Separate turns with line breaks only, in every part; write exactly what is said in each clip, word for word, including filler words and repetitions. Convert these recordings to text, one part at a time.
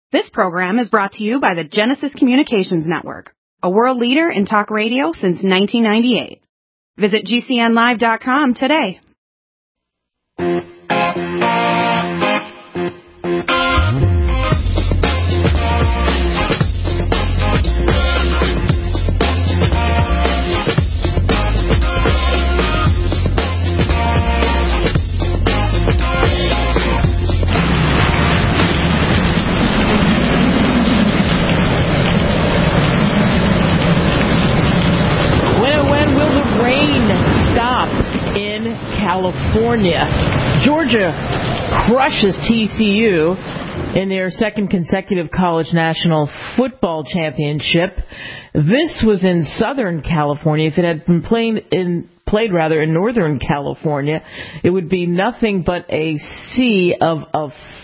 This program is brought to you by the Genesis Communications Network, a world leader in talk radio since nineteen ninety-eight. Visit G C N live dot com today.
California. Georgia crushes T C U in their second consecutive college national football championship. This was in Southern California. If it had been played in played rather in Northern California, it would be nothing but a sea of a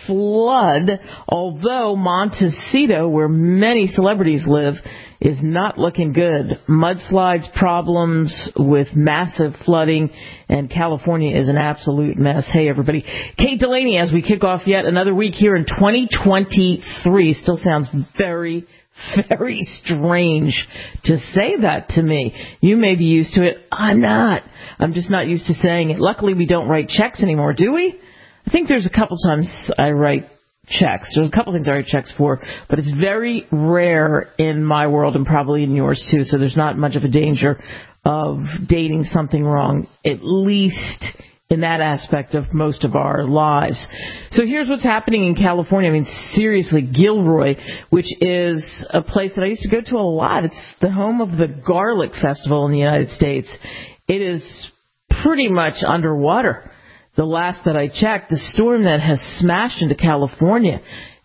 flood, although Montecito, where many celebrities live, is not looking good. Mudslides, problems with massive flooding, and California is an absolute mess. Hey, everybody. Kate Delaney, as we kick off yet another week here in twenty twenty-three. Still sounds very, very strange to say that to me. You may be used to it. I'm not. I'm just not used to saying it. Luckily, we don't write checks anymore, do we? I think there's a couple times I write checks. There's a couple things I write checks for, but it's very rare in my world and probably in yours too, so there's not much of a danger of dating something wrong, at least in that aspect of most of our lives. So here's what's happening in California. I mean, seriously, Gilroy, which is a place that I used to go to a lot. It's the home of the Garlic Festival in the United States. It is pretty much underwater. The last that I checked, the storm that has smashed into California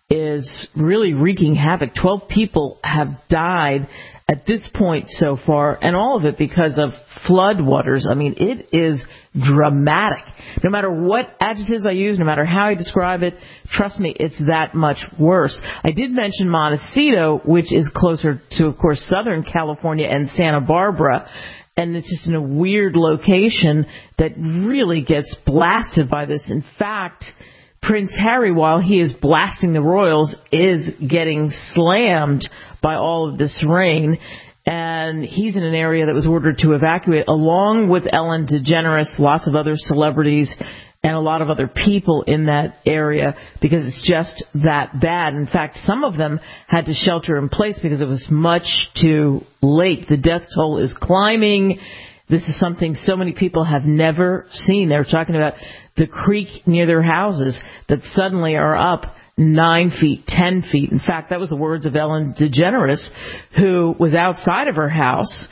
is really wreaking havoc. Twelve people have died at this point so far, and all of it because of floodwaters. I mean, it is dramatic. No matter what adjectives I use, no matter how I describe it, trust me, it's that much worse. I did mention Montecito, which is closer to, of course, Southern California and Santa Barbara. And it's just in a weird location that really gets blasted by this. In fact, Prince Harry, while he is blasting the royals, is getting slammed by all of this rain. And he's in an area that was ordered to evacuate, along with Ellen DeGeneres, lots of other celebrities, and a lot of other people in that area, because it's just that bad. In fact, some of them had to shelter in place because it was much too late. The death toll is climbing. This is something so many people have never seen. They were talking about the creek near their houses that suddenly are up nine feet, ten feet. In fact, that was the words of Ellen DeGeneres, who was outside of her house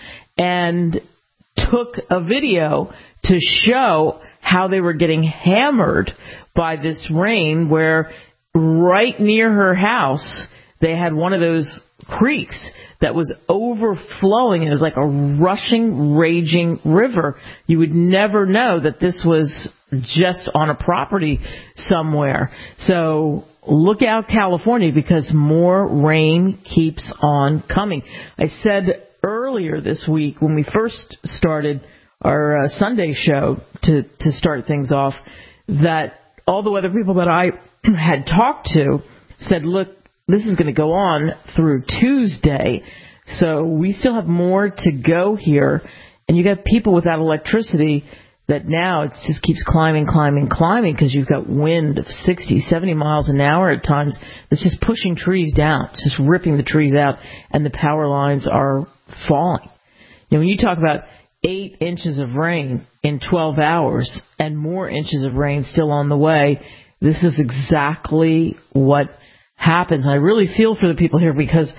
and took a video to show how they were getting hammered by this rain, where right near her house they had one of those creeks that was overflowing. It was like a rushing, raging river. You would never know that this was just on a property somewhere. So look out, California, because more rain keeps on coming. I said earlier this week when we first started our uh, Sunday show to, to start things off, that all the weather people that I had talked to said, look, this is going to go on through Tuesday, so we still have more to go here. And you got people without electricity that now it just keeps climbing, climbing, climbing, because you've got wind of sixty, seventy miles an hour at times. It's just pushing trees down. It's just ripping the trees out, and the power lines are falling. You know, when you talk about eight inches of rain in twelve hours and more inches of rain still on the way, this is exactly what happens. And I really feel for the people here, because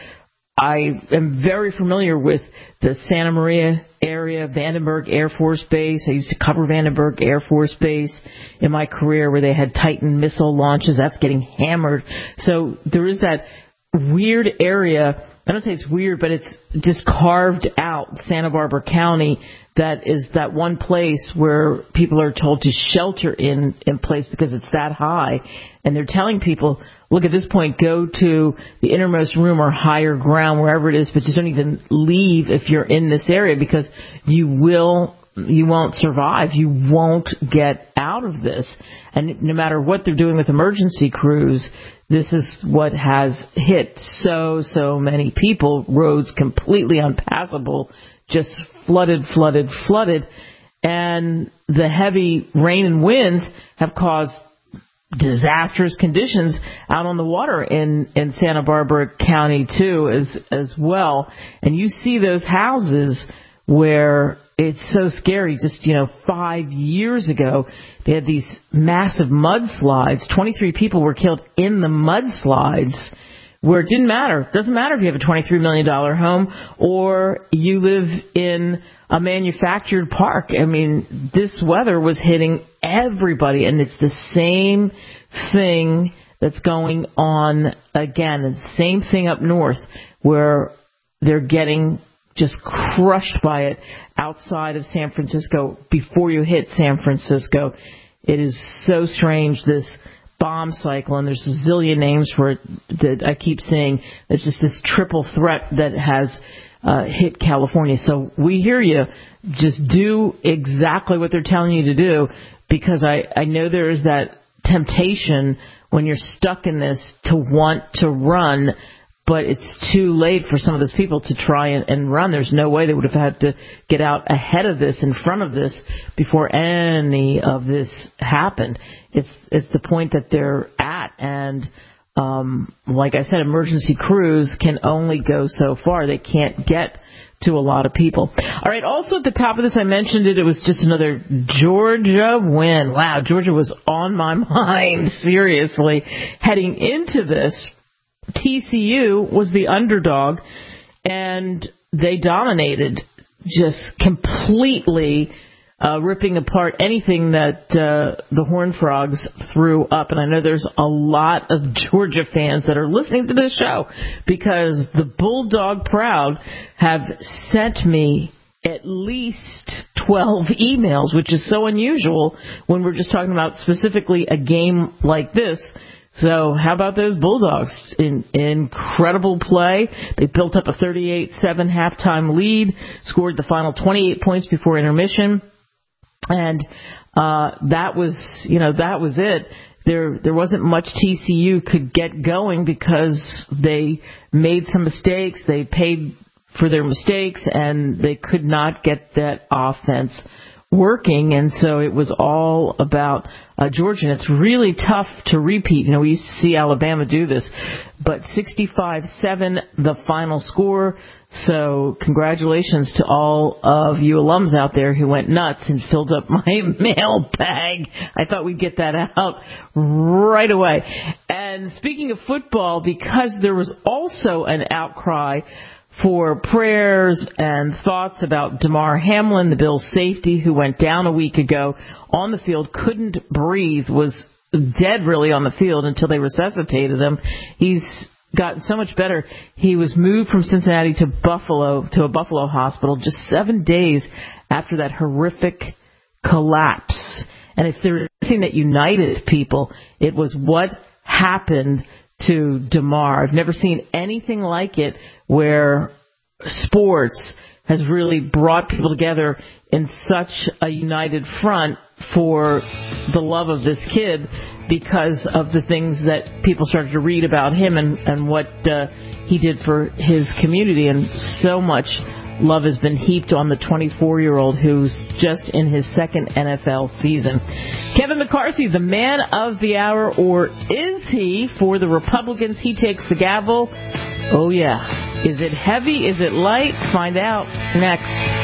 I am very familiar with the Santa Maria area, Vandenberg Air Force Base. I used to cover Vandenberg Air Force Base in my career, where they had Titan missile launches. That's getting hammered. So there is that weird area. I don't say it's weird, but it's just carved out, Santa Barbara County, that is that one place where people are told to shelter in, in place because it's that high. And they're telling people, look, at this point, go to the innermost room or higher ground, wherever it is, but just don't even leave if you're in this area, because you will you won't survive. You won't get out of this. And no matter what they're doing with emergency crews, this is what has hit so, so many people. Roads completely unpassable, just flooded, flooded, flooded. And the heavy rain and winds have caused disastrous conditions out on the water in, in Santa Barbara County, too, as, as well. And you see those houses where it's so scary. Just, you know, five years ago, they had these massive mudslides. twenty-three people were killed in the mudslides, where it didn't matter. It doesn't matter if you have a twenty-three million dollars home or you live in a manufactured park. I mean, this weather was hitting everybody, and it's the same thing that's going on again. And same thing up north, where they're getting just crushed by it outside of San Francisco before you hit San Francisco. It is so strange, this bomb cycle, and there's a zillion names for it that I keep saying. It's just this triple threat that has uh, hit California. So we hear you. Just do exactly what they're telling you to do, because I, I know there is that temptation when you're stuck in this to want to run, but it's too late for some of those people to try and, and run. There's no way they would have had to get out ahead of this, in front of this, before any of this happened. It's it's the point that they're at, and um, like I said, emergency crews can only go so far. They can't get to a lot of people. All right, also at the top of this, I mentioned it, it was just another Georgia win. Wow, Georgia was on my mind, seriously, heading into this. T C U was the underdog, and they dominated, just completely uh, ripping apart anything that uh, the Horned Frogs threw up. And I know there's a lot of Georgia fans that are listening to this show, because the Bulldog Proud have sent me at least twelve emails, which is so unusual when we're just talking about specifically a game like this. So how about those Bulldogs? In, incredible play. They built up a thirty-eight seven halftime lead, scored the final twenty-eight points before intermission, and uh, that was, you know, that was it. There, there wasn't much T C U could get going, because they made some mistakes. They paid for their mistakes, and they could not get that offense working, and so it was all about uh, Georgia. And it's really tough to repeat. You know, we used to see Alabama do this, but sixty-five seven the final score. So congratulations to all of you alums out there who went nuts and filled up my mail bag. I thought we'd get that out right away. And speaking of football, because there was also an outcry for prayers and thoughts about Damar Hamlin, the Bills safety, who went down a week ago on the field, couldn't breathe, was dead really on the field until they resuscitated him. He's gotten so much better. He was moved from Cincinnati to Buffalo, to a Buffalo hospital, just seven days after that horrific collapse. And if there was anything that united people, it was what happened to Damar. I've never seen anything like it, where sports has really brought people together in such a united front for the love of this kid, because of the things that people started to read about him and, and what uh, he did for his community. And so much love has been heaped on the twenty-four-year-old who's just in his second N F L season. Kevin McCarthy, the man of the hour, or is he? For the Republicans, he takes the gavel. Oh, yeah. Is it heavy? Is it light? Find out next.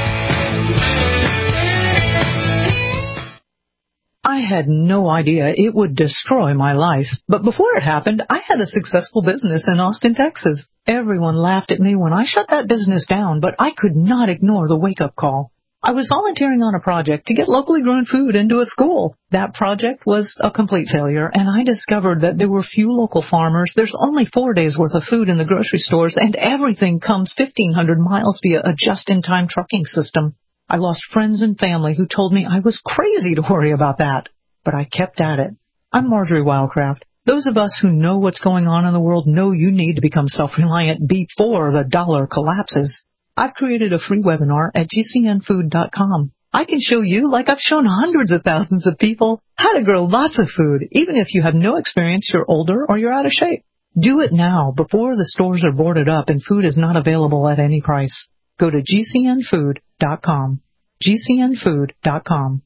I had no idea it would destroy my life. But before it happened, I had a successful business in Austin, Texas. Everyone laughed at me when I shut that business down, but I could not ignore the wake-up call. I was volunteering on a project to get locally grown food into a school. That project was a complete failure, and I discovered that there were few local farmers. There's only four days' worth of food in the grocery stores, and everything comes fifteen hundred miles via a just-in-time trucking system. I lost friends and family who told me I was crazy to worry about that, but I kept at it. I'm Marjorie Wildcraft. Those of us who know what's going on in the world know you need to become self-reliant before the dollar collapses. I've created a free webinar at G C N food dot com. I can show you, like I've shown hundreds of thousands of people, how to grow lots of food, even if you have no experience, you're older, or you're out of shape. Do it now before the stores are boarded up and food is not available at any price. Go to G C N food dot com. G C N food dot com.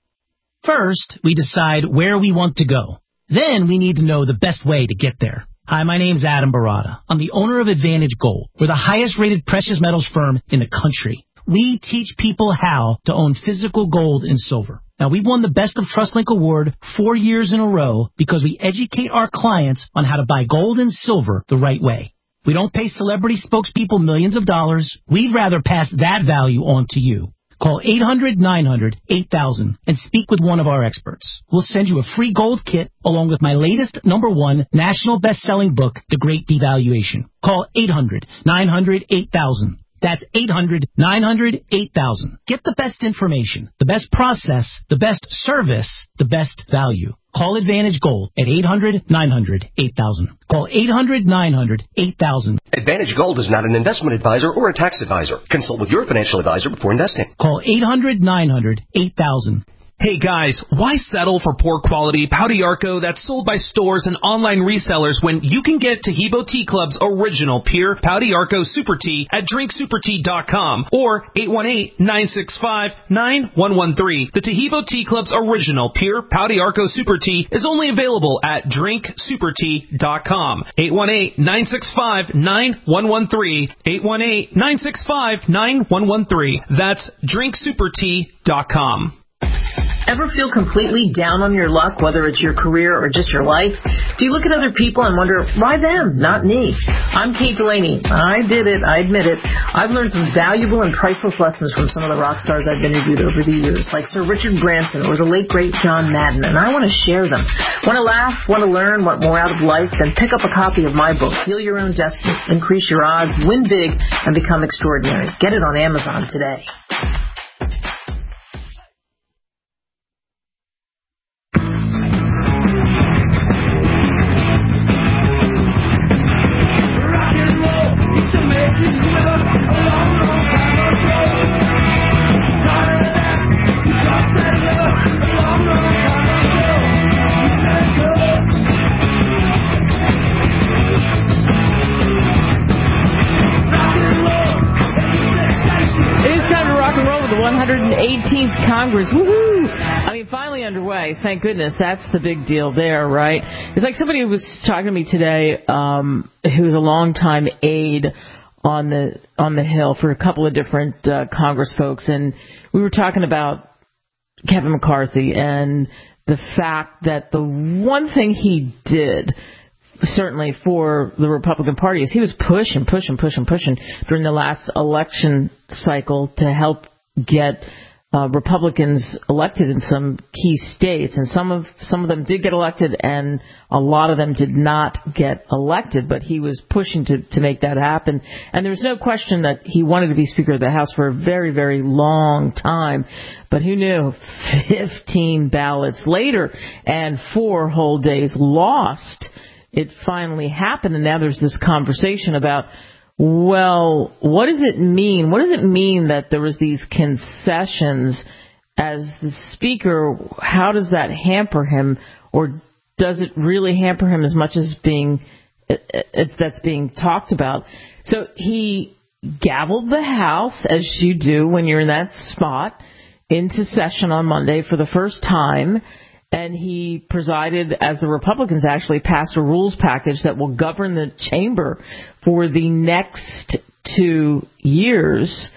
First, we decide where we want to go. Then we need to know the best way to get there. Hi, my name's Adam Barada. I'm the owner of Advantage Gold. We're the highest-rated precious metals firm in the country. We teach people how to own physical gold and silver. Now, we've won the Best of TrustLink Award four years in a row because we educate our clients on how to buy gold and silver the right way. We don't pay celebrity spokespeople millions of dollars. We'd rather pass that value on to you. Call eight hundred nine hundred eight thousand and speak with one of our experts. We'll send you a free gold kit along with my latest number one national best-selling book, The Great Devaluation. Call eight hundred nine hundred eight thousand. That's eight hundred nine hundred eight thousand. Get the best information, the best process, the best service, the best value. Call Advantage Gold at eight hundred nine hundred eight thousand. Call eight hundred nine hundred eight thousand.
Advantage Gold is not an investment advisor or a tax advisor. Consult with your financial advisor before investing.
Call eight hundred nine hundred eight thousand.
Hey guys, why settle for poor quality Pau d'Arco that's sold by stores and online resellers when you can get Taheebo Tea Club's original pure Pau d'Arco Super Tea at drink super tea dot com or eight one eight nine six five nine one one three. The Taheebo Tea Club's original pure Pau d'Arco Super Tea is only available at drink super tea dot com. eight one eight nine six five nine one one three. eight one eight nine six five nine one one three. That's drink super tea dot com.
Ever feel completely down on your luck, whether it's your career or just your life? Do you look at other people and wonder, why them, not me? I'm Kate Delaney. I did it. I admit it. I've learned some valuable and priceless lessons from some of the rock stars I've interviewed over the years, like Sir Richard Branson or the late, great John Madden, and I want to share them. Want to laugh? Want to learn? Want more out of life? Then pick up a copy of my book, Heal Your Own Destiny, Increase Your Odds, Win Big, and Become Extraordinary. Get it on Amazon today. one hundred eighteenth Congress. Woohoo! I mean, finally underway. Thank goodness. That's the big deal there, right? It's like somebody who was talking to me today, um, who's a longtime aide on the on the Hill for a couple of different uh, Congress folks, and we were talking about Kevin McCarthy and the fact that the one thing he did, certainly for the Republican Party, is he was pushing, pushing, pushing, pushing during the last election cycle to help get uh, Republicans elected in some key states, and some of some of them did get elected, and a lot of them did not get elected. But he was pushing to to make that happen, and there's no question that he wanted to be Speaker of the House for a very, very long time. But who knew? fifteen ballots later, and four whole days lost. It finally happened, and now there's this conversation about, well, what does it mean? What does it mean that there was these concessions as the Speaker? How does that hamper him, or does it really hamper him as much as being as that's being talked about? So he gavelled the House, as you do when you're in that spot, into session on Monday for the first time. And he presided as the Republicans actually passed a rules package that will govern the chamber for the next two years.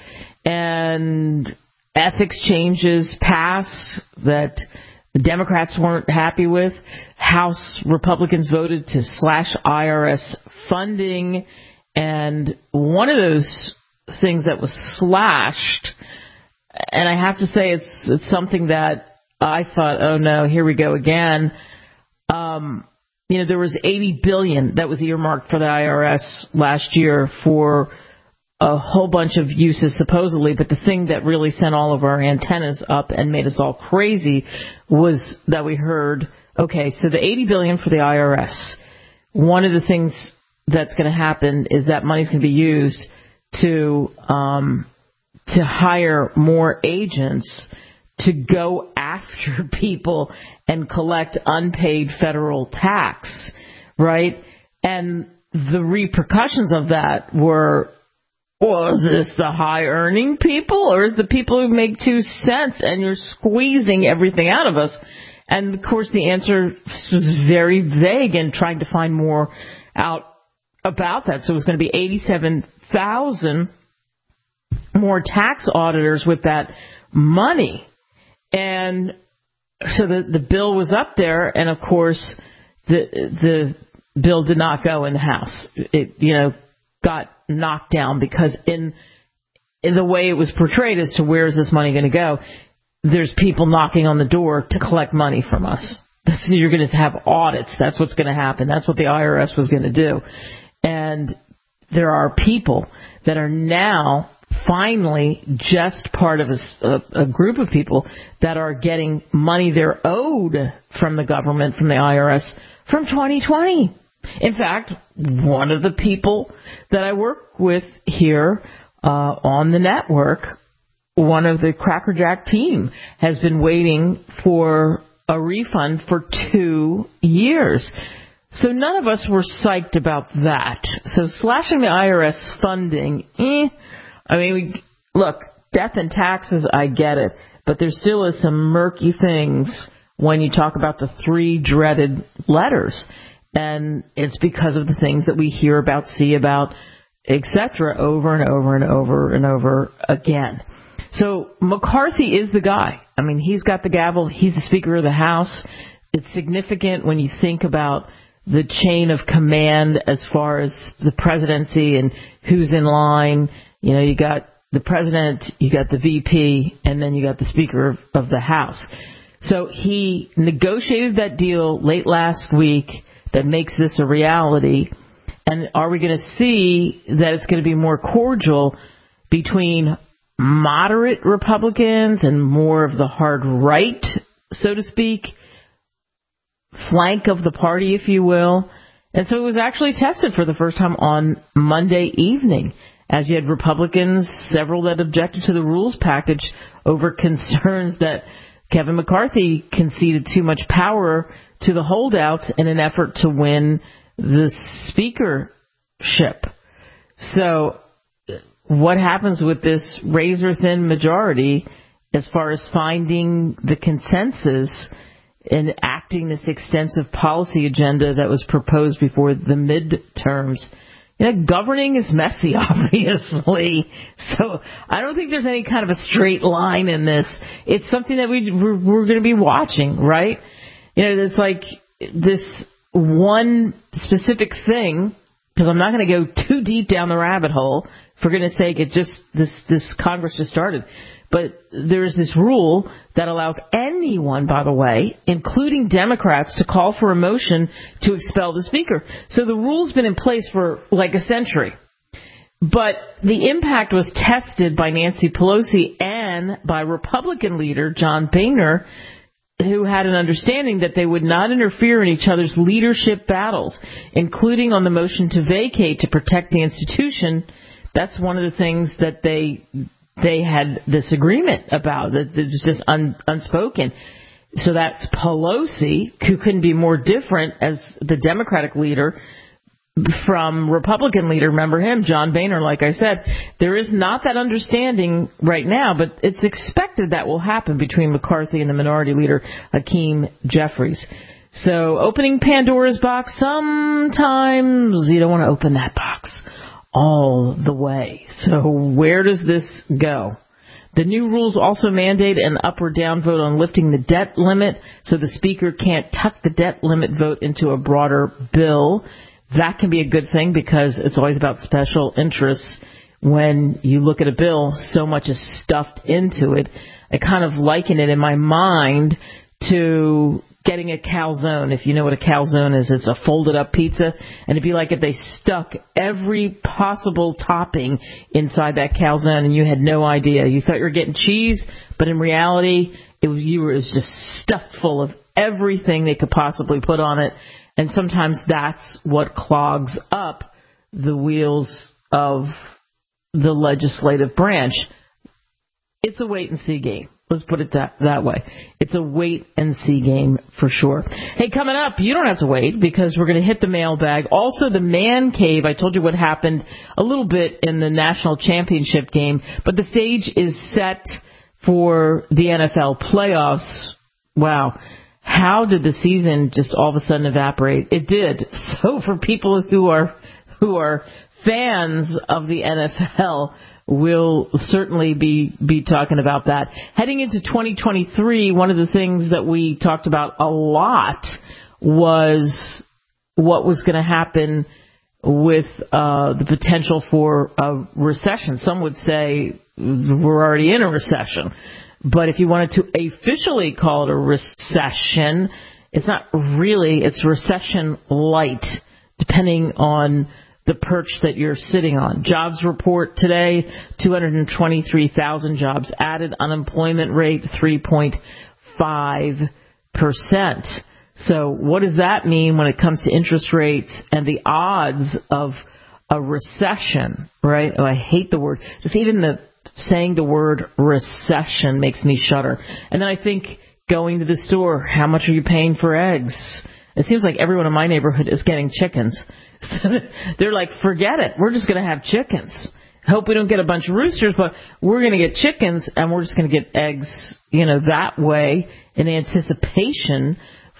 And ethics changes passed that the Democrats weren't happy with. House Republicans voted to slash I R S funding. And one of those things that was slashed, and I have to say it's it's something that I thought, oh no, here we go again. Um, you know, there was eighty billion dollars that was earmarked for the I R S last year for a whole bunch of uses supposedly, but the thing that really sent all of our antennas up and made us all crazy was that we heard, okay, so the eighty billion dollars for the I R S, one of the things that's going to happen is that money's going to be used to um, to hire more agents to go after people and collect unpaid federal tax, right? And the repercussions of that were, well, is this the high-earning people or is the people who make two cents and you're squeezing everything out of us? And, of course, the answer was very vague and trying to find more out about that. So it was going to be eighty-seven thousand more tax auditors with that money. And so the, the bill was up there, and, of course, the the bill did not go in the House. It, you know, got knocked down because in in the way it was portrayed as to where is this money going to go, there's people knocking on the door to collect money from us. This, you're going to have audits. That's what's going to happen. That's what the I R S was going to do. And there are people that are now finally just part of a, a, a group of people that are getting money they're owed from the government, from the I R S, from twenty twenty. In fact, one of the people that I work with here uh, on the network, one of the Crackerjack team, has been waiting for a refund for two years. So none of us were psyched about that. So slashing the I R S funding, eh. I mean, we, look, death and taxes, I get it. But there still is some murky things when you talk about the three dreaded letters. And it's because of the things that we hear about, see about, et cetera, over and over and over and over again. So McCarthy is the guy. I mean, he's got the gavel. He's the Speaker of the House. It's significant when you think about the chain of command as far as the presidency and who's in line. You know, you got the president, you got the V P, and then you got the Speaker of the House. So he negotiated that deal late last week that makes this a reality. And are we going to see that it's going to be more cordial between moderate Republicans and more of the hard right, so to speak, flank of the party, if you will? And so it was actually tested for the first time on Monday evening, as you had Republicans, several that objected to the rules package over concerns that Kevin McCarthy conceded too much power to the holdouts in an effort to win the speakership. So what happens with this razor-thin majority as far as finding the consensus and acting this extensive policy agenda that was proposed before the midterms? You know, governing is messy, obviously. So I don't think there's any kind of a straight line in this. It's something that we, we're, we're going to be watching, right? You know, it's like this one specific thing, because I'm not going to go too deep down the rabbit hole. For goodness sake, it just, this, this Congress just started. But there is this rule that allows anyone, by the way, including Democrats, to call for a motion to expel the speaker. So the rule's been in place for like a century. But the impact was tested by Nancy Pelosi and by Republican leader John Boehner, who had an understanding that they would not interfere in each other's leadership battles, including on the motion to vacate to protect the institution. That's one of the things that they they had this agreement about, that was just un, unspoken. So that's Pelosi, who couldn't be more different as the Democratic leader from Republican leader. Remember him, John Boehner, like I said. There is not that understanding right now, but it's expected that will happen between McCarthy and the minority leader, Hakeem Jeffries. So opening Pandora's box, sometimes you don't want to open that box all the way. So where does this go? The new rules also mandate an up or down vote on lifting the debt limit, so the Speaker can't tuck the debt limit vote into a broader bill. That can be a good thing because it's always about special interests. When you look at a bill, so much is stuffed into it. I kind of liken it in my mind to getting a calzone. If you know what a calzone is, it's a folded up pizza. And it'd be like if they stuck every possible topping inside that calzone and you had no idea. You thought you were getting cheese, but in reality, it was, you were it was just stuffed full of everything they could possibly put on it. And sometimes that's what clogs up the wheels of the legislative branch. It's a wait and see game. Let's put it that, that way. It's a wait-and-see game for sure. Hey, coming up, you don't have to wait because we're going to hit the mailbag. Also, the Man Cave. I told you what happened a little bit in the national championship game, but the stage is set for the N F L playoffs. Wow. How did the season just all of a sudden evaporate? It did. So for people who are who are fans of the N F L, we'll certainly be, be talking about that. Heading into twenty twenty-three, one of the things that we talked about a lot was what was going to happen with uh, the potential for a recession. Some would say we're already in a recession. But if you wanted to officially call it a recession, it's not really. It's recession light, depending on the perch that you're sitting on. Jobs report today, two hundred twenty-three thousand jobs added, unemployment rate three point five percent. So what does that mean when it comes to interest rates and the odds of a recession, right? Oh, I hate the word. Just even the saying the word recession makes me shudder. And then I think going to the store, how much are you paying for eggs? It seems like everyone in my neighborhood is getting chickens. So they're like, forget it. We're just going to have chickens. Hope we don't get a bunch of roosters, but we're going to get chickens and we're just going to get eggs, you know, that way in anticipation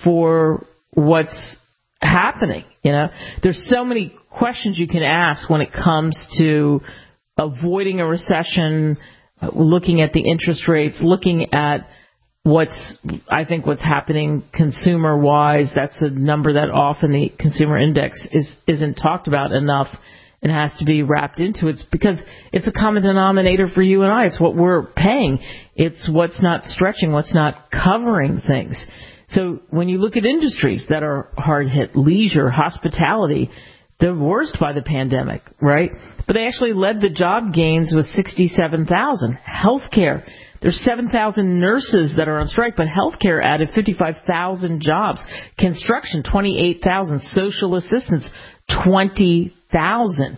for what's happening. You know, there's so many questions you can ask when it comes to avoiding a recession, looking at the interest rates, looking at what's, I think what's happening consumer-wise. That's a number that often the consumer index is, isn't talked about enough. It has to be wrapped into it because it's a common denominator for you and I. It's what we're paying. It's what's not stretching, what's not covering things. So when you look at industries that are hard hit, leisure, hospitality, they're worst by the pandemic, right? But they actually led the job gains with sixty-seven thousand. Healthcare, there's seven thousand nurses that are on strike, but healthcare added fifty-five thousand jobs. Construction, twenty-eight thousand. Social assistance, twenty thousand.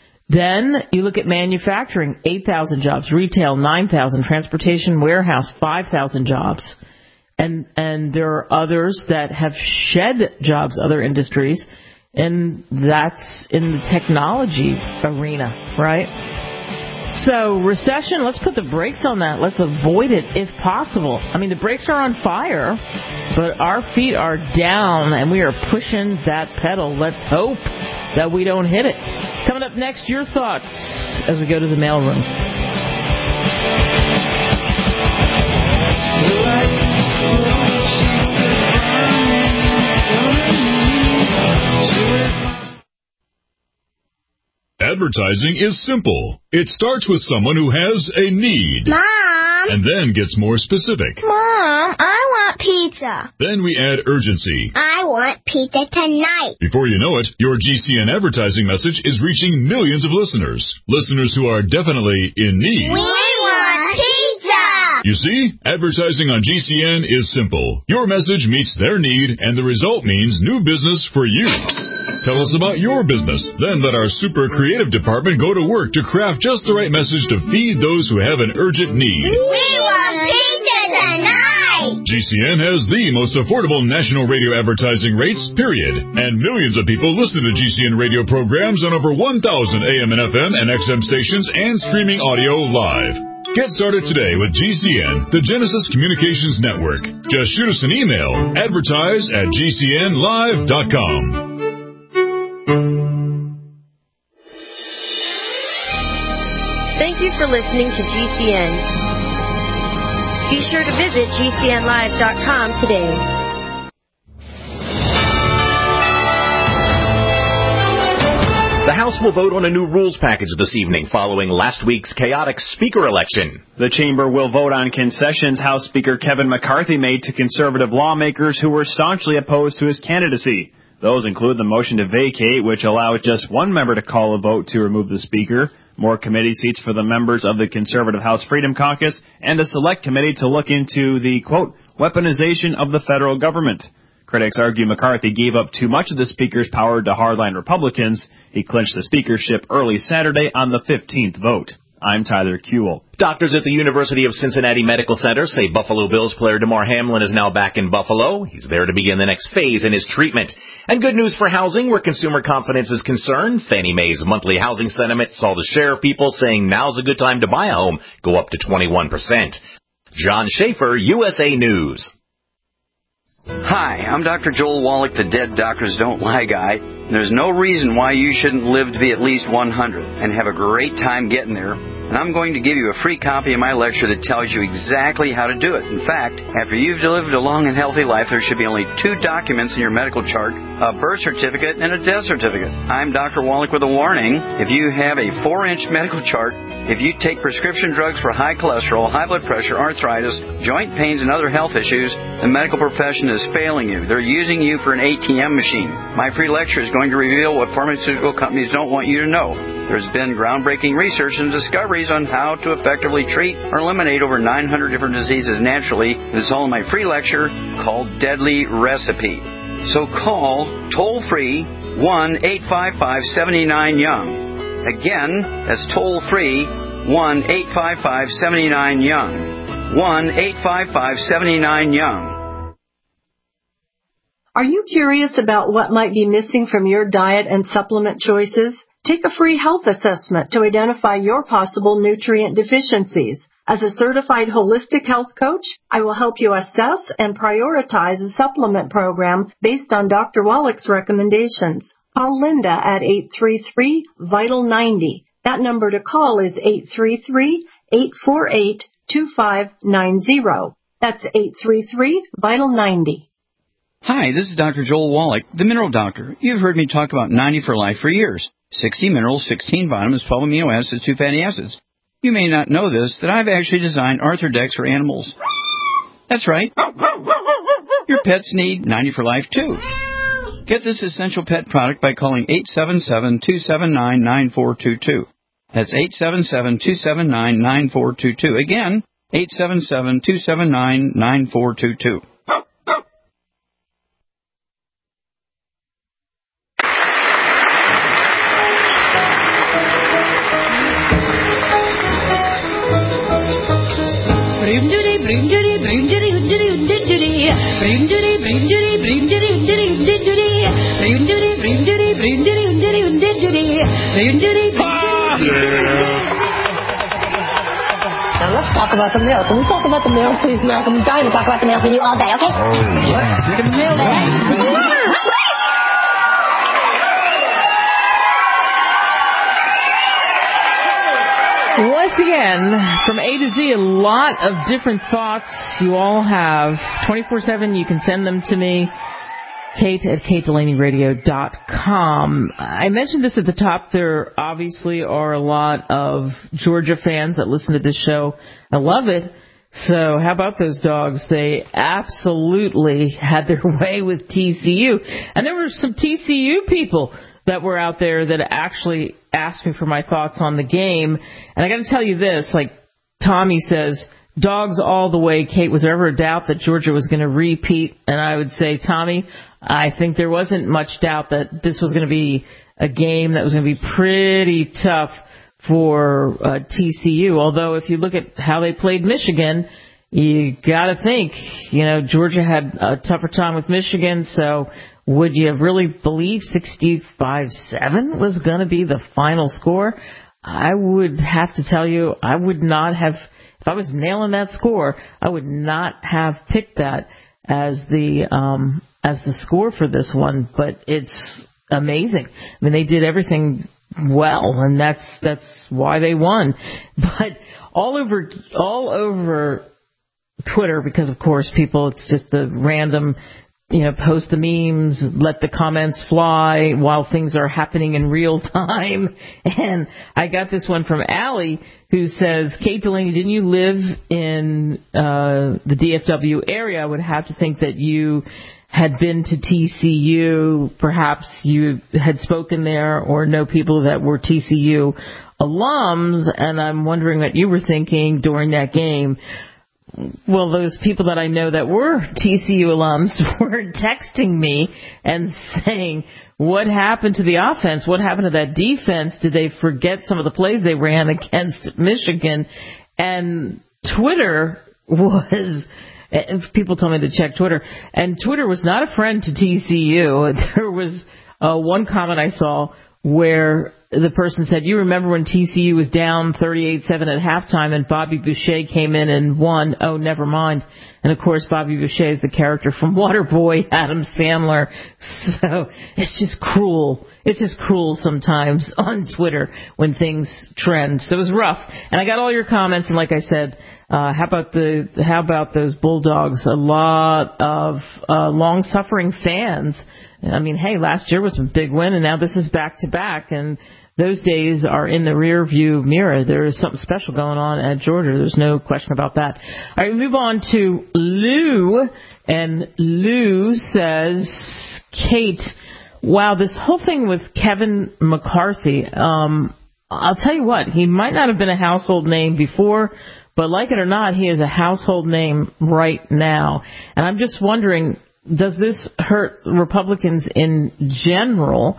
Then you look at manufacturing, eight thousand jobs. Retail, nine thousand. Transportation, warehouse, five thousand jobs. And and there are others that have shed jobs, other industries, and that's in the technology arena, right? So recession, let's put the brakes on that. Let's avoid it if possible. I mean, the brakes are on fire, but our feet are down, and we are pushing that pedal. Let's hope that we don't hit it. Coming up next, your thoughts as we go to the mailroom.
Advertising is simple. It starts with someone who has a need.
Mom!
And then gets more specific.
Mom, I want pizza.
Then we add urgency.
I want pizza tonight.
Before you know it, your G C N advertising message is reaching millions of listeners. Listeners who are definitely in need.
We want pizza!
You see, advertising on G C N is simple. Your message meets their need, and the result means new business for you. Tell us about your business. Then let our super creative department go to work to craft just the right message to feed those who have an urgent need.
We want pizza tonight!
G C N has the most affordable national radio advertising rates, period. And millions of people listen to G C N radio programs on over one thousand A M and F M and X M stations and streaming audio live. Get started today with G C N, the Genesis Communications Network. Just shoot us an email, advertise at G C N live dot com.
Thank you for listening to G C N. Be sure to visit G C N live dot com today.
The House will vote on a new rules package this evening following last week's chaotic speaker election.
The chamber will vote on concessions House Speaker Kevin McCarthy made to conservative lawmakers who were staunchly opposed to his candidacy. Those include the motion to vacate, which allows just one member to call a vote to remove the speaker, more committee seats for the members of the conservative House Freedom Caucus, and a select committee to look into the, quote, weaponization of the federal government. Critics argue McCarthy gave up too much of the speaker's power to hardline Republicans. He clinched the speakership early Saturday on the fifteenth vote. I'm Tyler Kuehl.
Doctors at the University of Cincinnati Medical Center say Buffalo Bills player DeMar Hamlin is now back in Buffalo. He's there to begin the next phase in his treatment. And good news for housing where consumer confidence is concerned. Fannie Mae's monthly housing sentiment saw the share of people saying now's a good time to buy a home go up to twenty-one percent. John Schaefer, U S A News.
Hi, I'm Doctor Joel Wallach, the Dead Doctors Don't Lie guy. There's no reason why you shouldn't live to be at least one hundred and have a great time getting there. And I'm going to give you a free copy of my lecture that tells you exactly how to do it. In fact, after you've lived a long and healthy life, there should be only two documents in your medical chart, a birth certificate and a death certificate. I'm Doctor Wallach with a warning. If you have a four-inch medical chart, if you take prescription drugs for high cholesterol, high blood pressure, arthritis, joint pains, and other health issues, the medical profession is failing you. They're using you for an A T M machine. My free lecture is going to reveal what pharmaceutical companies don't want you to know. There's been groundbreaking research and discoveries on how to effectively treat or eliminate over nine hundred different diseases naturally. This is all in my free lecture called Deadly Recipe. So call toll-free one eight five five, seven nine, young. Again, that's toll-free one eight five five, seven nine, young. one eight five five, seven nine, young.
Are you curious about what might be missing from your diet and supplement choices? Take a free health assessment to identify your possible nutrient deficiencies. As a certified holistic health coach, I will help you assess and prioritize a supplement program based on Doctor Wallach's recommendations. Call Linda at eight three three, vital ninety. That number to call is eight three three, eight four eight, two five nine zero. That's eight three three, vital ninety.
Hi, this is Doctor Joel Wallach, the Mineral Doctor. You've heard me talk about ninety for Life for years. sixty minerals, sixteen vitamins, twelve amino acids, two fatty acids. You may not know this, that I've actually designed Arthrodex for animals. That's right. Your pets need ninety for Life, too. Get this essential pet product by calling eight seven seven, two seven nine, nine four two two. That's eight seven seven, two seven nine, nine four two two. Again, eight seven seven, two seven nine, nine four two two.
Now let's talk about the mail. Can we talk about the mail, please, Malcolm? I'm dying to talk about the mail with you all day, okay?
Oh, yeah.
Let's do the mail day.
Once again, from A to Z, a lot of different thoughts you all have. twenty-four seven, you can send them to me. Kate at kate delaney radio dot com. I mentioned this at the top. There obviously are a lot of Georgia fans that listen to this show. I love it. So how about those dogs? They absolutely had their way with T C U. And there were some T C U people that were out there that actually asked me for my thoughts on the game. And I got to tell you this, like Tommy says, dogs all the way. Kate, was there ever a doubt that Georgia was going to repeat? And I would say, Tommy, I think there wasn't much doubt that this was going to be a game that was going to be pretty tough for uh, T C U. Although if you look at how they played Michigan, you got to think, you know, Georgia had a tougher time with Michigan. So would you really believe sixty-five seven was going to be the final score? I would have to tell you, I would not have, if I was nailing that score, I would not have picked that as the um, as the score for this one. But it's amazing. I mean, they did everything well, and that's that's why they won. But all over all over Twitter, because of course people, it's just the random, you know, post the memes, let the comments fly while things are happening in real time. And I got this one from Allie, who says, Kate Delaney, didn't you live in uh, the D F W area? I would have to think that you had been to T C U. Perhaps you had spoken there or know people that were T C U alums. And I'm wondering what you were thinking during that game. well, those people that I know that were T C U alums were texting me and saying, what happened to the offense? What happened to that defense? Did they forget some of the plays they ran against Michigan? And Twitter was, people told me to check Twitter, and Twitter was not a friend to T C U. There was uh, one comment I saw where the person said, you remember when T C U was down thirty-eight seven at halftime and Bobby Boucher came in and won? Oh, never mind. And, of course, Bobby Boucher is the character from Waterboy, Adam Sandler. So it's just cruel. It's just cruel sometimes on Twitter when things trend. So it was rough. And I got all your comments, and like I said, uh, how about the how about those Bulldogs? A lot of uh, long-suffering fans. I mean, hey, last year was a big win, and now this is back-to-back, and those days are in the rear view mirror. There is something special going on at Georgia. There's no question about that. All right, we move on to Lou, and Lou says, Kate, wow, this whole thing with Kevin McCarthy, um, I'll tell you what, he might not have been a household name before, but like it or not, he is a household name right now. And I'm just wondering, does this hurt Republicans in general,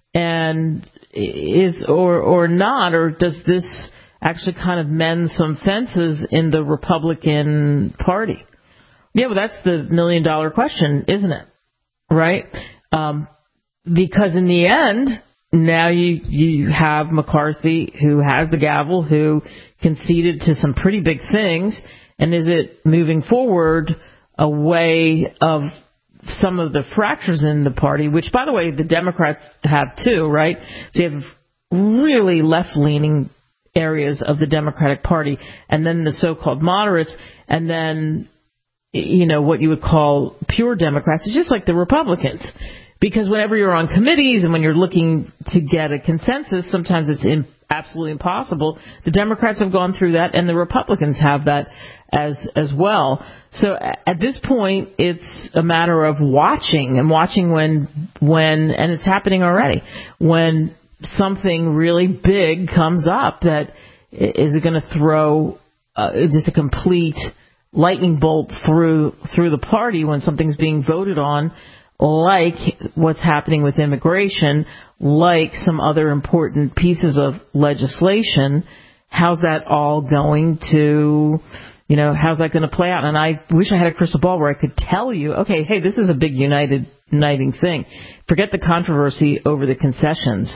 and is or or not, or does this actually kind of mend some fences in the Republican Party? Yeah, well, that's the million dollar question, isn't it? Right? Um, because in the end, now you you have McCarthy, who has the gavel, who conceded to some pretty big things, and is it moving forward a way of some of the fractures in the party, which, by the way, the Democrats have too, right? So you have really left-leaning areas of the Democratic Party, and then the so-called moderates, and then, you know, what you would call pure Democrats. It's just like the Republicans. Because whenever you're on committees and when you're looking to get a consensus, sometimes it's in, absolutely impossible. The Democrats have gone through that, and the Republicans have that as as well. So at this point, it's a matter of watching and watching when when and it's happening already, when something really big comes up that is going to throw uh, just a complete lightning bolt through through the party when something's being voted on, like what's happening with immigration, like some other important pieces of legislation. How's that all going to, you know, how's that going to play out? And I wish I had a crystal ball where I could tell you, okay, hey, this is a big united, uniting thing. Forget the controversy over the concessions.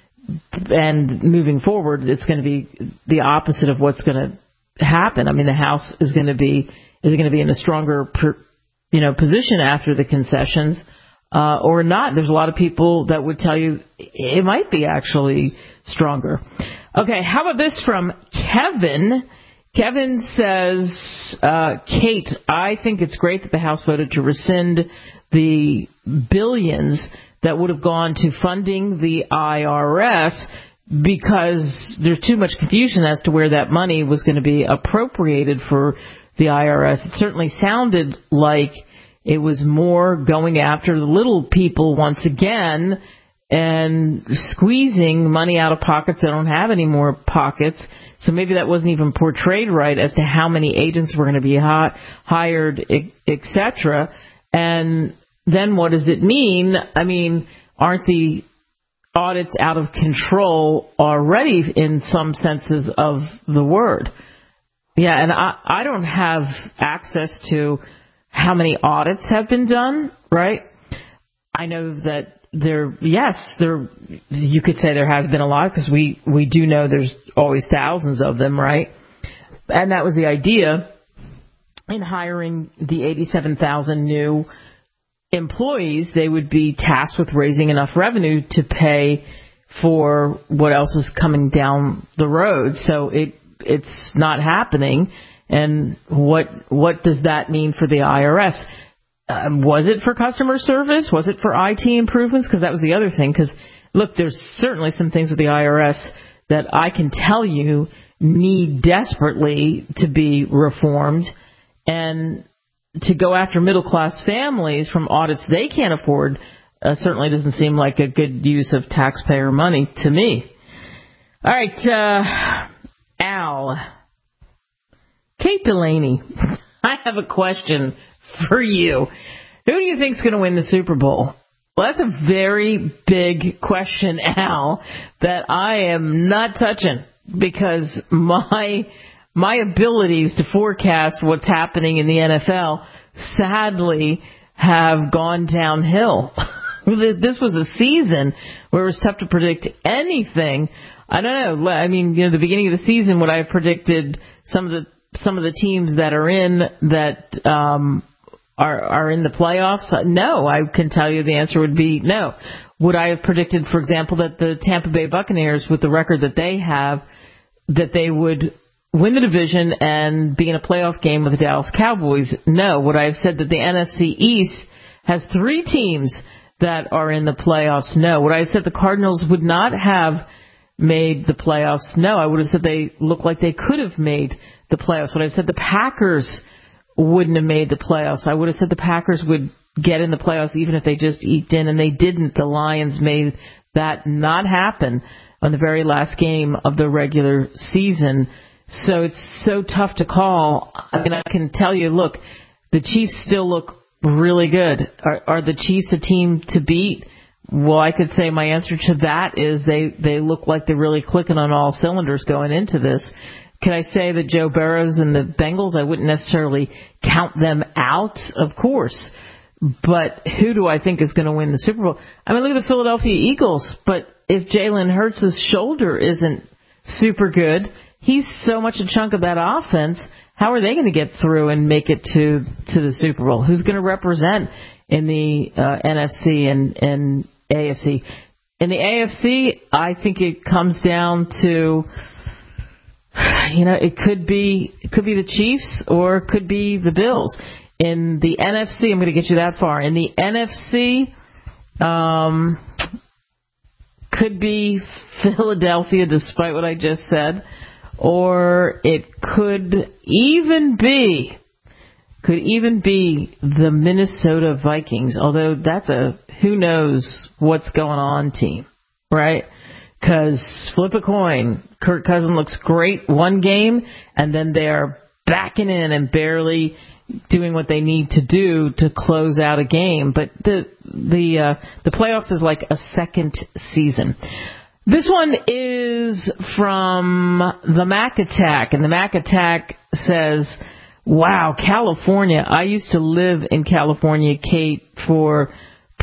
And moving forward, it's going to be the opposite of what's going to happen. I mean, the House is going to be, is going to be in a stronger per, you know, position after the concessions, uh, or not. There's a lot of people that would tell you it might be actually stronger. Okay, how about this from Kevin? Kevin says, uh, Kate, I think it's great that the House voted to rescind the billions that would have gone to funding the I R S, because there's too much confusion as to where that money was going to be appropriated for the I R S. It certainly sounded like it was more going after the little people once again and squeezing money out of pockets that don't have any more pockets. So maybe that wasn't even portrayed right as to how many agents were going to be hi- hired, et cetera. And then what does it mean? I mean, aren't the audits out of control already in some senses of the word? Yeah, and I, I don't have access to how many audits have been done, right? I know that there, yes, there, you could say there has been a lot, because we, we do know there's always thousands of them, right? And that was the idea in hiring the eighty-seven thousand new employees. They would be tasked with raising enough revenue to pay for what else is coming down the road. So it it's not happening. And what what does that mean for the I R S? Um, was it for customer service? Was it for I T improvements? Because that was the other thing. Because, look, there's certainly some things with the I R S that I can tell you need desperately to be reformed. And to go after middle-class families from audits they can't afford uh, certainly doesn't seem like a good use of taxpayer money to me. All right, uh, Al. Kate Delaney. I have a question for you. Who do you think is going to win the Super Bowl? Well, that's a very big question, Al, that I am not touching because my my abilities to forecast what's happening in the N F L sadly have gone downhill. This was a season where it was tough to predict anything. I don't know. I mean, you know, the beginning of the season, would I have predicted some of the some of the teams that are in that um, are are in the playoffs? No, I can tell you the answer would be no. Would I have predicted, for example, that the Tampa Bay Buccaneers, with the record that they have, that they would win the division and be in a playoff game with the Dallas Cowboys? No. Would I have said that the N F C East has three teams that are in the playoffs? No. Would I have said the Cardinals would not have made the playoffs? No. I would have said they look like they could have made the playoffs. Would I have said the Packers wouldn't have made the playoffs? I would have said the Packers would get in the playoffs even if they just eked in, and they didn't. The Lions made that not happen on the very last game of the regular season. So it's so tough to call. I mean, I can tell you, look, the Chiefs still look really good. Are, are the Chiefs a team to beat? Well, I could say my answer to that is they, they look like they're really clicking on all cylinders going into this. Can I say that Joe Burrows and the Bengals, I wouldn't necessarily count them out, of course. But who do I think is going to win the Super Bowl? I mean, look at the Philadelphia Eagles. But if Jalen Hurts' shoulder isn't super good, he's so much a chunk of that offense. How are they going to get through and make it to to the Super Bowl? Who's going to represent in the uh, N F C and, and A F C? In the A F C, I think it comes down to, you know, it could be it could be the Chiefs or it could be the Bills. In the N F C, I'm going to get you that far. In the N F C, um, could be Philadelphia, despite what I just said. Or it could even be, could even be the Minnesota Vikings, although that's a who knows what's going on team, right? Because flip a coin, Kirk Cousins looks great one game, and then they're backing in and barely doing what they need to do to close out a game. But the the uh, the playoffs is like a second season. This one is from the Mac Attack, and the Mac Attack says, wow, California. I used to live in California, Kate, for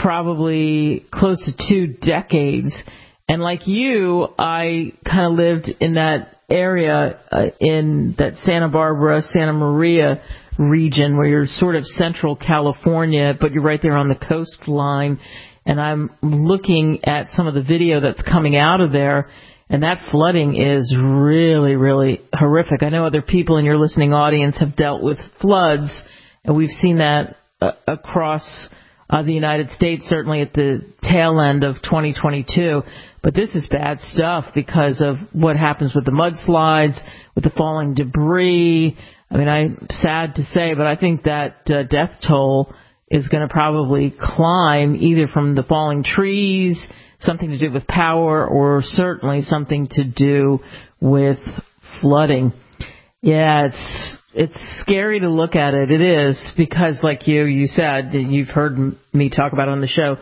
probably close to two decades. And like you, I kind of lived in that area, uh, in that Santa Barbara, Santa Maria region where you're sort of central California, but you're right there on the coastline. And I'm looking at some of the video that's coming out of there, and that flooding is really, really horrific. I know other people in your listening audience have dealt with floods, and we've seen that uh, across uh, the United States, certainly at the tail end of twenty twenty-two. But this is bad stuff because of what happens with the mudslides, with the falling debris. I mean, I'm sad to say, but I think that uh, death toll is going to probably climb either from the falling trees, something to do with power, or certainly something to do with flooding. Yeah, it's it's scary to look at it. It is, because like you, you said, you've heard me talk about it on the show,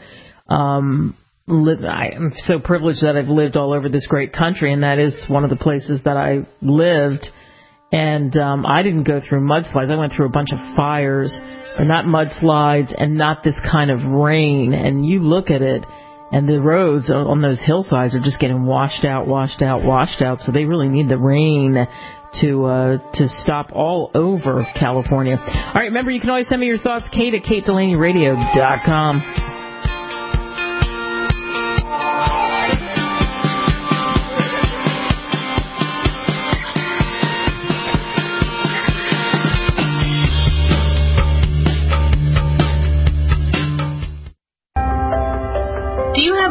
um, I'm so privileged that I've lived all over this great country, and that is one of the places that I lived. And um, I didn't go through mudslides. I went through a bunch of fires, or not mudslides, and not this kind of rain. And you look at it, and the roads on those hillsides are just getting washed out, washed out, washed out. So they really need the rain to uh, to stop all over California. All right, remember, you can always send me your thoughts, Kate at kate delaney radio dot com.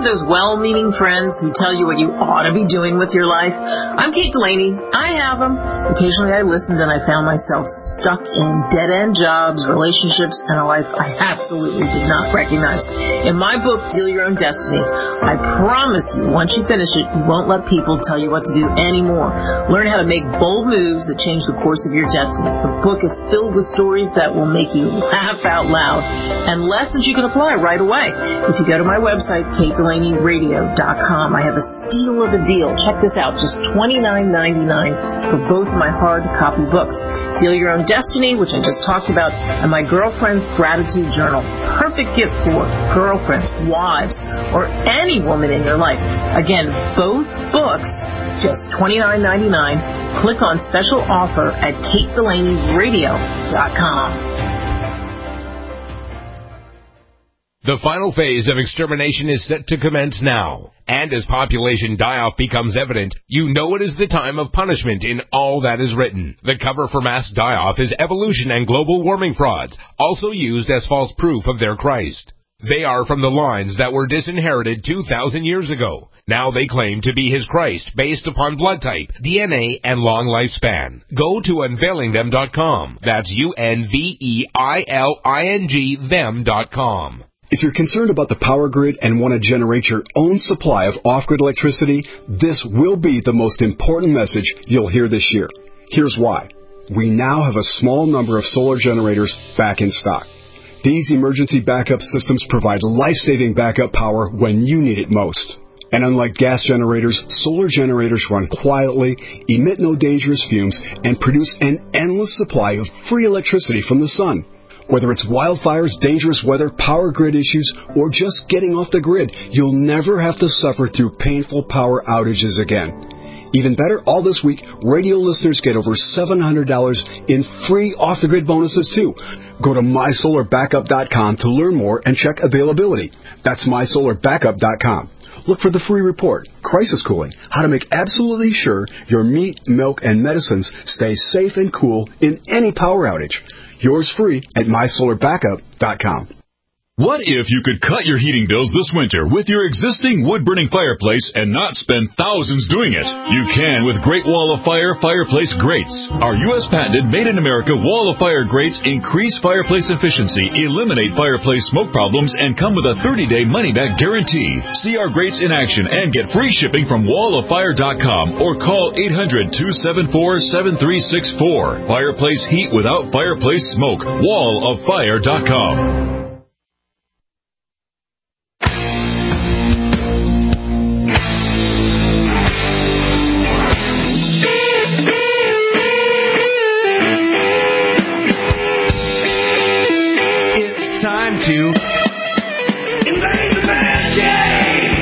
those well-meaning friends who tell you what you ought to be doing with your life? I'm Kate Delaney. I have them. Occasionally I listened and I found myself stuck in dead-end jobs, relationships, and a life I absolutely did not recognize. In my book, Deal Your Own Destiny, I promise you, once you finish it, you won't let people tell you what to do anymore. Learn how to make bold moves that change the course of your destiny. The book is filled with stories that will make you laugh out loud and lessons you can apply right away. If you go to my website, kate delaney radio dot com, I have a steal of a deal. Check this out, just twenty-nine ninety-nine for both of my hard copy books. Deal Your Own Destiny, which I just talked about, and my Girlfriend's Gratitude Journal. Perfect gift for girlfriends, wives, or any woman in your life. Again, both books, just twenty-nine ninety-nine. Click on special offer at kate delaney radio dot com.
The final phase of extermination is set to commence now. And as population die-off becomes evident, you know it is the time of punishment in all that is written. The cover for mass die-off is evolution and global warming frauds, also used as false proof of their Christ. They are from the lines that were disinherited two thousand years ago. Now they claim to be his Christ based upon blood type, D N A, and long lifespan. Go to unveiling them dot com. That's U N V E I L I N G them dot com.
If you're concerned about the power grid and want to generate your own supply of off-grid electricity, this will be the most important message you'll hear this year. Here's why. We now have a small number of solar generators back in stock. These emergency backup systems provide life-saving backup power when you need it most. And unlike gas generators, solar generators run quietly, emit no dangerous fumes, and produce an endless supply of free electricity from the sun. Whether it's wildfires, dangerous weather, power grid issues, or just getting off the grid, you'll never have to suffer through painful power outages again. Even better, all this week, radio listeners get over seven hundred dollars in free off-the-grid bonuses, too. Go to my solar backup dot com to learn more and check availability. That's my solar backup dot com. Look for the free report, Crisis Cooling, how to make absolutely sure your meat, milk, and medicines stay safe and cool in any power outage. Yours free at my solar backup dot com.
What if you could cut your heating bills this winter with your existing wood-burning fireplace and not spend thousands doing it? You can with Great Wall of Fire fireplace grates. Our U S patented made-in-America Wall of Fire grates increase fireplace efficiency, eliminate fireplace smoke problems, and come with a thirty-day money-back guarantee. See our grates in action and get free shipping from wall of fire dot com or call eight hundred, two seven four, seven three six four. Fireplace heat without fireplace smoke. wall of fire dot com.
Time to invade the man cave.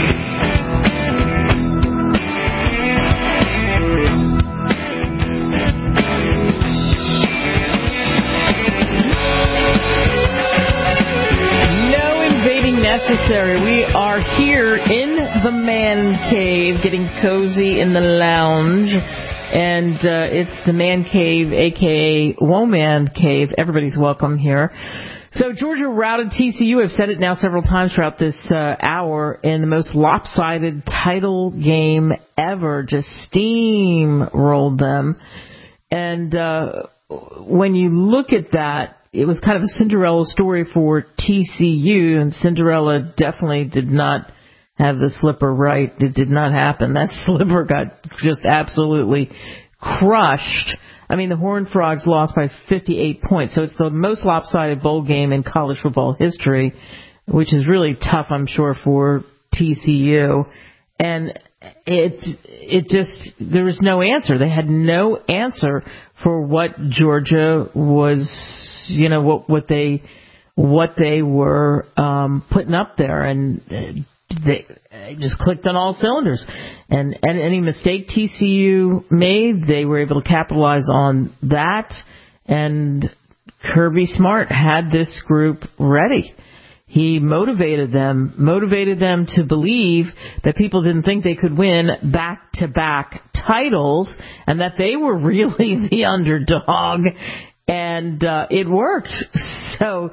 No invading necessary. We are here in the man cave, getting cozy in the lounge. And uh, it's the man cave, a k a. Woman Cave. Everybody's welcome here. So Georgia routed T C U. I've said it now several times throughout this uh, hour in the most lopsided title game ever. Just steamrolled them. And uh, when you look at that, it was kind of a Cinderella story for T C U, and Cinderella definitely did not have the slipper right. It did not happen. That slipper got just absolutely crushed. I mean, the Horned Frogs lost by fifty-eight points, so it's the most lopsided bowl game in college football history, which is really tough, I'm sure, for T C U. And it it just, there was no answer. They had no answer for what Georgia was, you know, what what they what they were um, putting up there, and they just clicked on all cylinders. And, and any mistake T C U made, they were able to capitalize on that. And Kirby Smart had this group ready. He motivated them, motivated them to believe that people didn't think they could win back-to-back titles and that they were really the underdog. And uh, it worked. So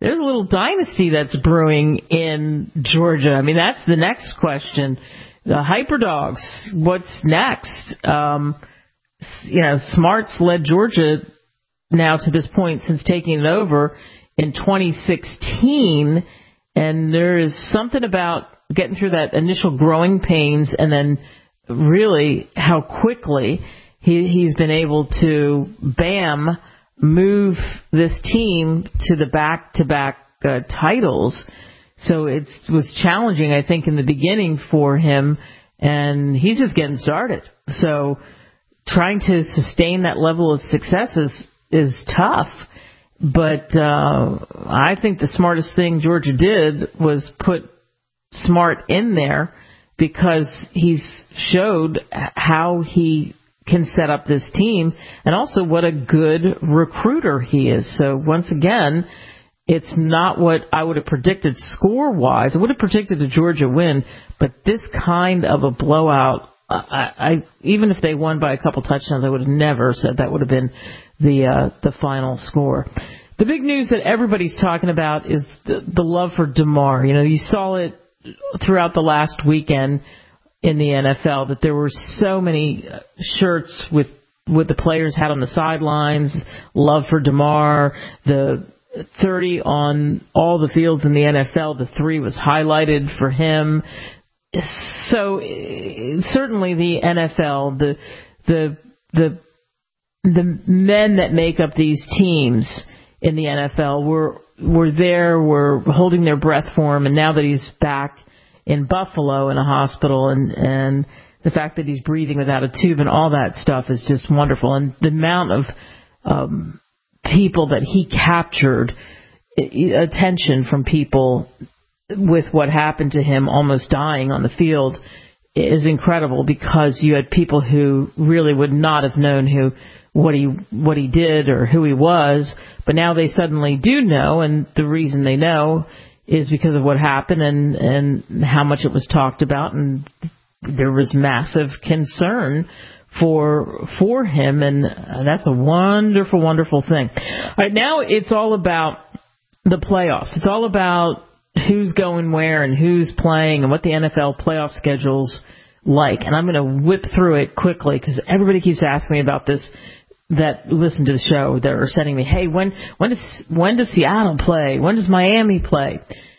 there's a little dynasty that's brewing in Georgia. I mean, that's the next question. The Hyperdogs, what's next? Um, you know, Smart's led Georgia now to this point since taking it over in twenty sixteen, and there is something about getting through that initial growing pains and then really how quickly he, he's been able to, bam, move this team to the back-to-back uh, titles. So it was challenging, I think, in the beginning for him, and he's just getting started. So trying to sustain that level of success is, is tough. But uh, I think the smartest thing Georgia did was put Smart in there because he's showed how he can set up this team and also what a good recruiter he is. So once again, it's not what I would have predicted score-wise. I would have predicted a Georgia win, but this kind of a blowout, I, I even if they won by a couple touchdowns, I would have never said that would have been the uh, the final score. The big news that everybody's talking about is the, the love for DeMar. You know, you saw it throughout the last weekend in the N F L that there were so many shirts with with the players had on the sidelines, love for DeMar, the thirty on all the fields in the N F L, the three was highlighted for him. So certainly the N F L, the the the the men that make up these teams in the N F L were were there, were holding their breath for him, and now that he's back in Buffalo in a hospital, and and the fact that he's breathing without a tube and all that stuff is just wonderful. And the amount of um, people that he captured, attention from people with what happened to him, almost dying on the field, is incredible, because you had people who really would not have known who what he what he did or who he was, but now they suddenly do know, and the reason they know is because of what happened and and how much it was talked about, and there was massive concern for for him, and that's a wonderful, wonderful thing. All right, now it's all about the playoffs. It's all about who's going where and who's playing and what the N F L playoff schedule's like. And I'm going to whip through it quickly because everybody keeps asking me about this that listen to the show that are sending me, hey, when when does when does Seattle play? When does Miami play?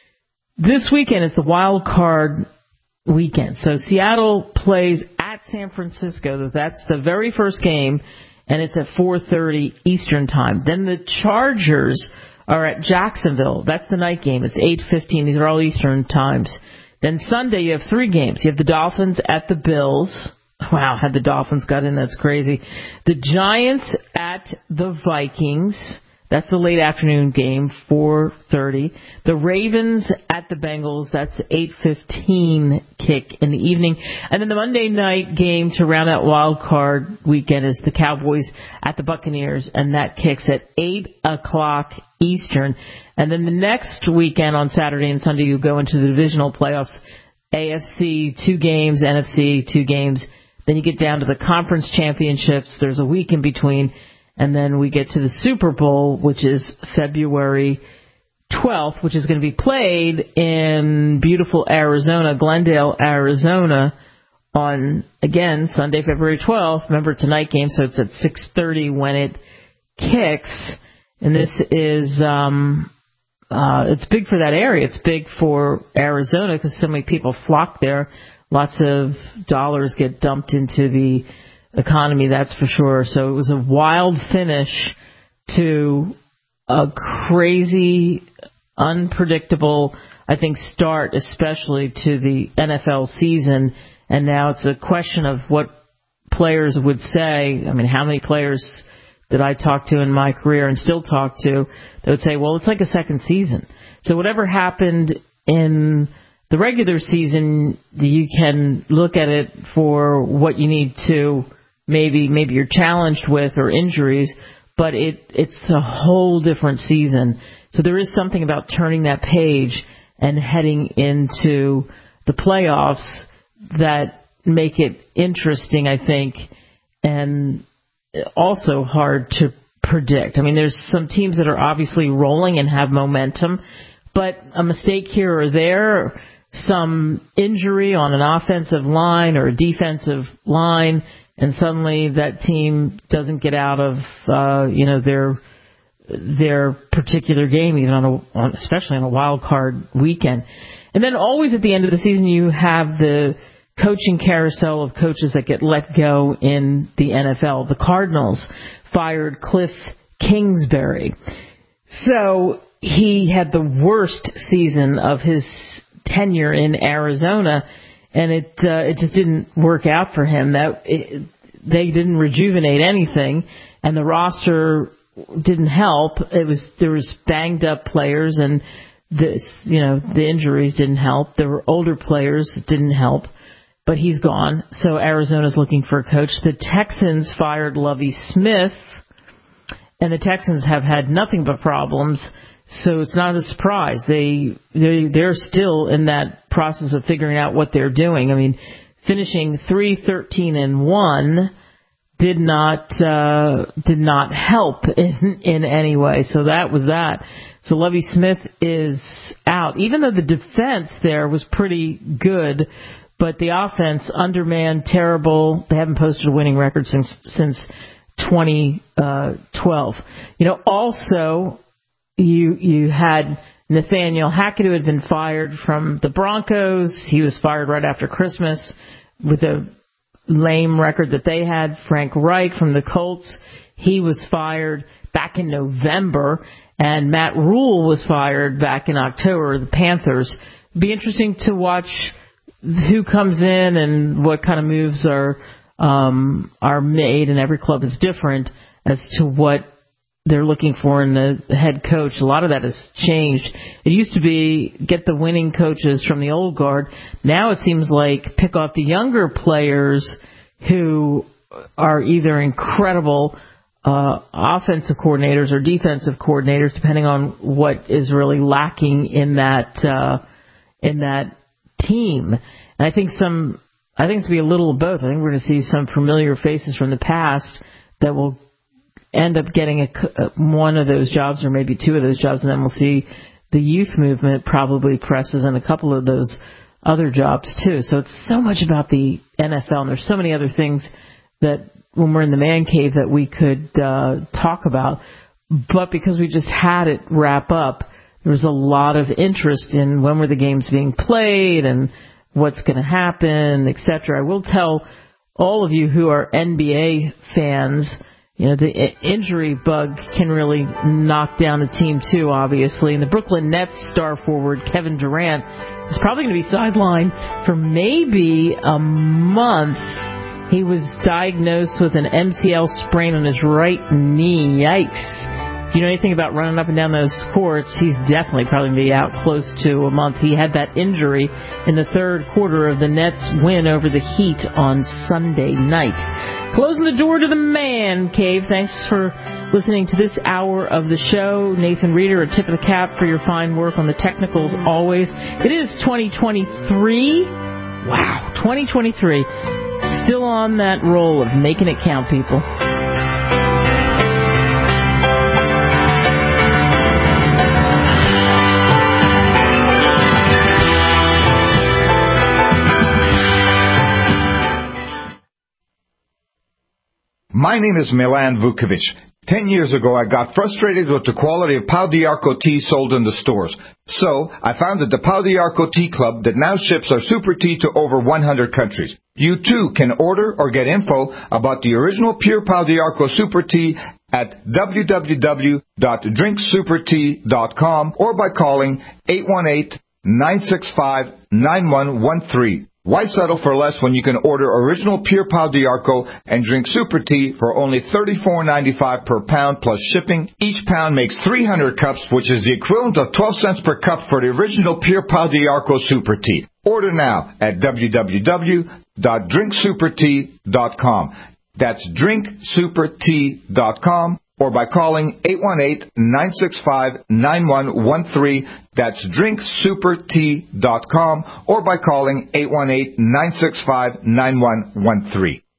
This weekend is the wild card weekend. So Seattle plays at San Francisco. That's the very first game, and it's at four thirty Eastern time. Then the Chargers are at Jacksonville. That's the night game. It's eight fifteen. These are all Eastern times. Then Sunday you have three games. You have the Dolphins at the Bills. Wow, had the Dolphins got in, that's crazy. The Giants at the Vikings. That's the late afternoon game, four thirty. The Ravens at the Bengals. That's eight fifteen kick in the evening. And then the Monday night game to round out wild card weekend is the Cowboys at the Buccaneers, and that kicks at eight o'clock Eastern. And then the next weekend on Saturday and Sunday you go into the divisional playoffs. A F C, two games. N F C, two games. Then you get down to the conference championships. There's a week in between. And then we get to the Super Bowl, which is February twelfth, which is going to be played in beautiful Arizona, Glendale, Arizona, on, again, Sunday, February twelfth. Remember, it's a night game, so it's at six thirty when it kicks. And this is, um, uh, it's big for that area. It's big for Arizona because so many people flock there. Lots of dollars get dumped into the economy, that's for sure. So it was a wild finish to a crazy, unpredictable, I think, start, especially to the N F L season. And now it's a question of what players would say. I mean, how many players that I talked to in my career and still talk to that would say, well, it's like a second season. So whatever happened in the regular season, you can look at it for what you need to, maybe maybe you're challenged with or injuries, but it it's a whole different season. So there is something about turning that page and heading into the playoffs that make it interesting, I think, and also hard to predict. I mean, there's some teams that are obviously rolling and have momentum, but a mistake here or there, some injury on an offensive line or a defensive line, and suddenly that team doesn't get out of, uh, you know, their their particular game, even on a, on, especially on a wild card weekend. And then always at the end of the season, you have the coaching carousel of coaches that get let go in the N F L. The Cardinals fired Cliff Kingsbury. So he had the worst season of his tenure in Arizona, and it uh, it just didn't work out for him. That it, they didn't rejuvenate anything, and the roster didn't help. It was there was banged up players, and this you know the injuries didn't help. There were older players that didn't help, but he's gone. So Arizona's looking for a coach. The Texans fired Lovie Smith, and the Texans have had nothing but problems. So it's not a surprise. They they they're still in that process of figuring out what they're doing. I mean, finishing three thirteen and one did not uh, did not help in in any way. So that was that. So Lovie Smith is out, even though the defense there was pretty good, but the offense undermanned, terrible. They haven't posted a winning record since since twenty twelve. You know, also. You you had Nathaniel Hackett, who had been fired from the Broncos. He was fired right after Christmas with a lame record that they had. Frank Reich from the Colts, he was fired back in November. And Matt Rule was fired back in October, the Panthers. It'd be interesting to watch who comes in and what kind of moves are um, are made, and every club is different as to what they're looking for in the head coach. A lot of that has changed. It used to be get the winning coaches from the old guard. Now it seems like pick off the younger players who are either incredible uh, offensive coordinators or defensive coordinators, depending on what is really lacking in that uh, in that team. And I think some, I think it's going to be a little of both. I think we're going to see some familiar faces from the past that will end up getting a, one of those jobs or maybe two of those jobs, and then we'll see the youth movement probably presses in a couple of those other jobs too. So it's so much about the N F L, and there's so many other things that when we're in the man cave that we could uh, talk about. But because we just had it wrap up, there was a lot of interest in when were the games being played and what's going to happen, et cetera. I will tell all of you who are N B A fans, you know, the injury bug can really knock down a team too, obviously. And the Brooklyn Nets star forward Kevin Durant is probably going to be sidelined for maybe a month. He was diagnosed with an M C L sprain on his right knee. Yikes. If you know anything about running up and down those courts, he's definitely probably going to be out close to a month. He had that injury in the third quarter of the Nets' win over the Heat on Sunday night. Closing the door to the man cave. Thanks for listening to this hour of the show. Nathan Reeder, a tip of the cap for your fine work on the technicals always. It is twenty twenty-three. Wow, twenty twenty-three. Still on that roll of making it count, people.
My name is Milan Vukovic. Ten years ago, I got frustrated with the quality of Pau D'Arco tea sold in the stores. So, I founded the Pau D'Arco Tea Club that now ships our super tea to over one hundred countries. You too can order or get info about the original pure Pau D'Arco super tea at w w w dot drink super tea dot com or by calling eight one eight, nine six five, nine one one three. Why settle for less when you can order original pure Pau D'Arco and drink super tea for only thirty-four ninety-five per pound plus shipping? Each pound makes three hundred cups, which is the equivalent of twelve cents per cup for the original pure Pau D'Arco super tea. Order now at w w w dot drink super tea dot com. That's drink super tea dot com or by calling eight one eight, nine six five, nine one one three. That's drink super tea dot com or by calling eight one eight, nine six five, nine one one three.